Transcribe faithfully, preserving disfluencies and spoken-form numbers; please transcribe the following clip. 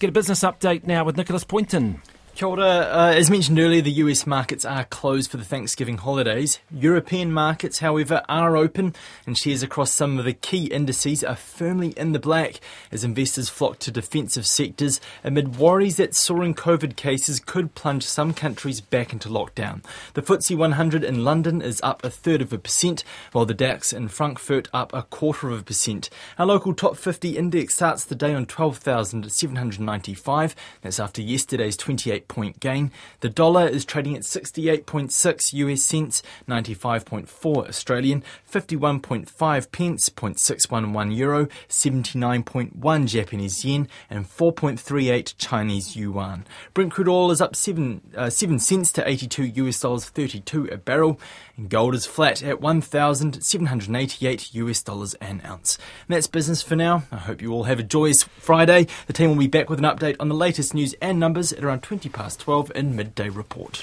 get a business update now with Nicholas Poynton. Kia ora. Uh, as mentioned earlier, the U S markets are closed for the Thanksgiving holidays. European markets, however, are open, and shares across some of the key indices are firmly in the black as investors flock to defensive sectors amid worries that soaring COVID cases could plunge some countries back into lockdown. The F T S E one hundred in London is up a third of a percent, while the DAX in Frankfurt up a quarter of a percent. Our local top fifty index starts the day on twelve thousand seven hundred ninety-five. That's after yesterday's twenty-eight point gain. The dollar is trading at sixty-eight point six U S cents, ninety-five point four Australian, fifty-one point five pence, zero point six one one euro, seventy-nine point one Japanese yen, and four point three eight Chinese yuan. Brent crude oil is up seven, uh, seven cents to eighty-two U S dollars thirty-two a barrel, and gold is flat at one thousand seven hundred eighty-eight U S dollars an ounce. And that's business for now. I hope you all have a joyous Friday. The team will be back with an update on the latest news and numbers at around twenty past twelve in Midday Report.